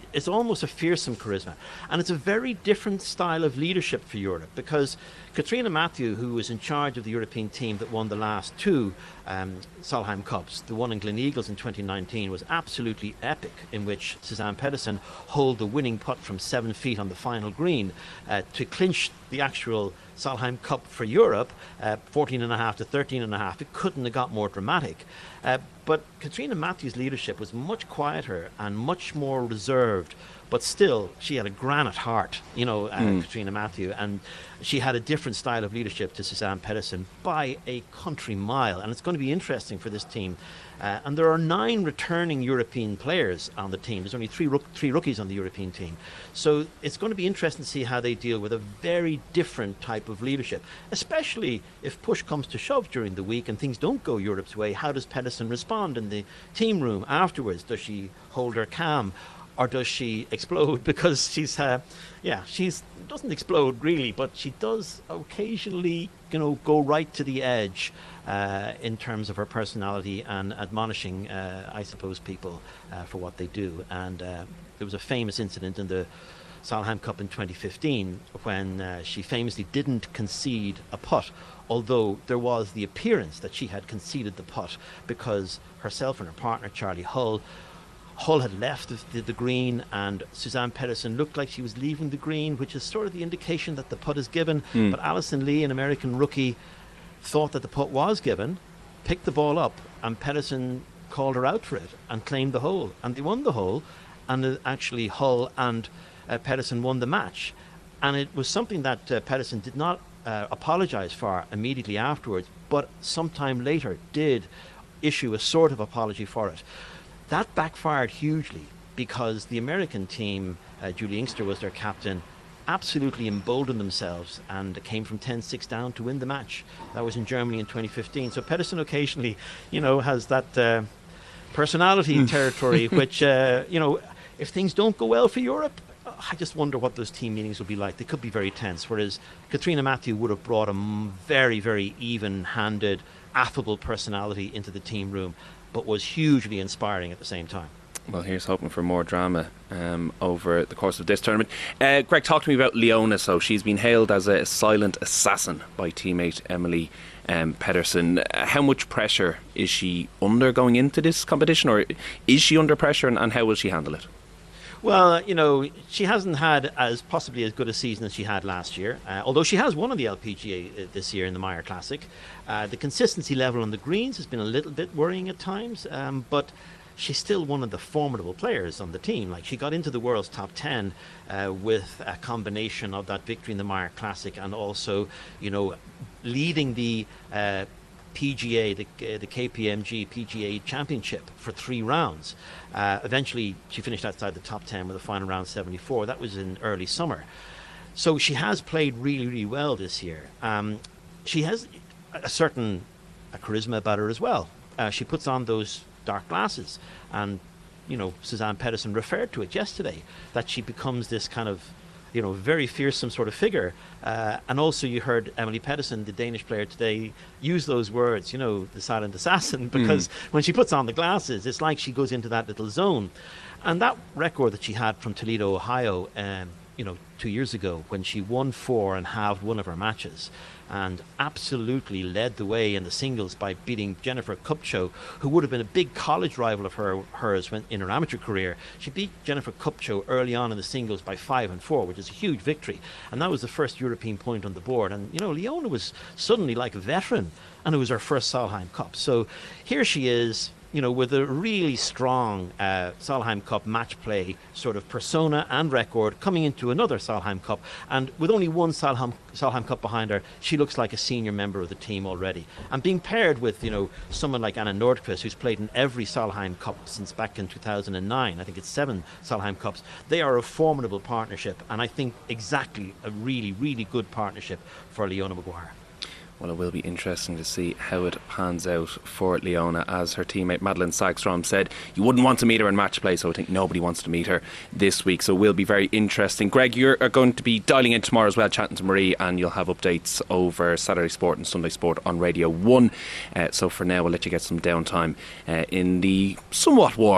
it's almost a fearsome charisma. And it's a very different style of leadership for Europe, because Katrina Matthew, who was in charge of the European team that won the last two um, Solheim Cups, the one in Gleneagles in twenty nineteen was absolutely epic, in which Suzanne Pedersen holed the winning putt from seven feet on the final green uh, to clinch the actual Solheim Cup for Europe, uh, fourteen and a half to thirteen and a half. It couldn't have got more dramatic. Uh, but Katrina Matthew's leadership was much quieter and much more reserved, but still she had a granite heart, you know, uh, mm. Katrina Matthew, and she had a different style of leadership to Suzanne Pedersen by a country mile. And it's going to be interesting for this team. Uh, and there are nine returning European players on the team. There's only three rook- three rookies on the European team. So it's going to be interesting to see how they deal with a very different type of leadership, especially if push comes to shove during the week and things don't go Europe's way. How does Pedersen respond in the team room afterwards? Does she hold her calm? Or does she explode? Because she's, uh, yeah, she's doesn't explode really, but she does occasionally, you know, go right to the edge uh, in terms of her personality and admonishing, uh, I suppose, people uh, for what they do. And uh, there was a famous incident in the Solheim Cup in twenty fifteen when uh, she famously didn't concede a putt, although there was the appearance that she had conceded the putt because herself and her partner, Charlie Hull, Hull had left the, the green, and Suzanne Pedersen looked like she was leaving the green, which is sort of the indication that the putt is given. Mm. But Alison Lee, an American rookie, thought that the putt was given, picked the ball up, and Pedersen called her out for it and claimed the hole. And they won the hole, and uh, actually Hull and uh, Pedersen won the match. And it was something that uh, Pedersen did not uh, apologise for immediately afterwards, but sometime later did issue a sort of apology for it. That backfired hugely because the American team, uh, Julie Inkster was their captain, absolutely emboldened themselves and came from ten six down to win the match. That was in Germany in twenty fifteen. So Pedersen occasionally, you know, has that uh, personality territory, which, uh, you know, if things don't go well for Europe, I just wonder what those team meetings will be like. They could be very tense, whereas Katrina Matthew would have brought a very, very even-handed, affable personality into the team room, but was hugely inspiring at the same time. Well, here's hoping for more drama um, over the course of this tournament. Uh, Greg, talk to me about Leona. So she's been hailed as a silent assassin by teammate Emily um, Pedersen. Uh, how much pressure is she under going into this competition, or is she under pressure, and, and how will she handle it? Well, you know, she hasn't had as possibly as good a season as she had last year, uh, although she has won on the L P G A uh, this year in the Meyer Classic. Uh, the consistency level on the greens has been a little bit worrying at times, um, but she's still one of the formidable players on the team. Like, she got into the world's top ten uh, with a combination of that victory in the Meyer Classic and also, you know, leading the uh, P G A, the, uh, the K P M G P G A Championship for three rounds. Uh, eventually, she finished outside the top ten with a final round seventy-four. That was in early summer. So she has played really, really well this year. Um, she has a certain a charisma about her as well. Uh, she puts on those dark glasses, and, you know, Suzanne Pedersen referred to it yesterday, that she becomes this kind of, you know, very fearsome sort of figure. Uh, and also you heard Emily Pedersen, the Danish player today, use those words, you know, the silent assassin, because mm. when she puts on the glasses, it's like she goes into that little zone. And that record that she had from Toledo, Ohio, um, you know, two years ago, when she won four and halved one of her matches, and absolutely led the way in the singles by beating Jennifer Kupcho, who would have been a big college rival of her hers when, in her amateur career. She beat Jennifer Kupcho early on in the singles by five and four, which is a huge victory. And that was the first European point on the board. And, you know, Leona was suddenly like a veteran, and it was her first Solheim Cup. So here she is, you know, with a really strong uh, Solheim Cup match play sort of persona and record, coming into another Solheim Cup. And with only one Solheim, Solheim Cup behind her, she looks like a senior member of the team already. And being paired with, you know, someone like Anna Nordqvist, who's played in every Solheim Cup since back in two thousand nine, I think it's seven Solheim Cups, they are a formidable partnership. And I think exactly a really, really good partnership for Leona Maguire. Well, it will be interesting to see how it pans out for Leona. As her teammate Madeline Sagstrom said, you wouldn't want to meet her in match play, so I think nobody wants to meet her this week. So it will be very interesting. Greg, you're going to be dialing in tomorrow as well, chatting to Marie, and you'll have updates over Saturday Sport and Sunday Sport on Radio one. Uh, so for now, we'll let you get some downtime uh, in the somewhat warm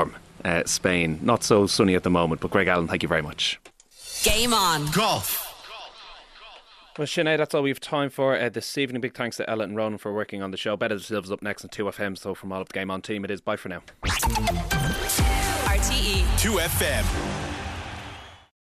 uh, Spain. Not so sunny at the moment, but Greg Allen, thank you very much. Game on. Golf. Well, Sinead, that's all we have time for uh, this evening. Big thanks to Ella and Ronan for working on the show. Better Themselves up next on two F M. So from all of the Game On team, it is bye for now. R T E two F M.